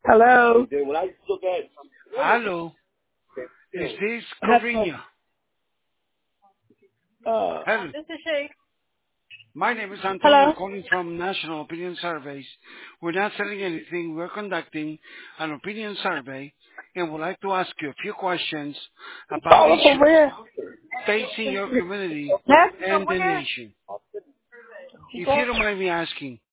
Hello. Hello, is this Hello. Corinia? Uh, Hello, this is Shay. my name is Antonio Hello. calling from National Opinion Surveys. We're not selling anything, we're conducting an opinion survey and would like to ask you a few questions about Calling from issues where? facing your community That's from and the where? nation. You If you going? don't mind me asking,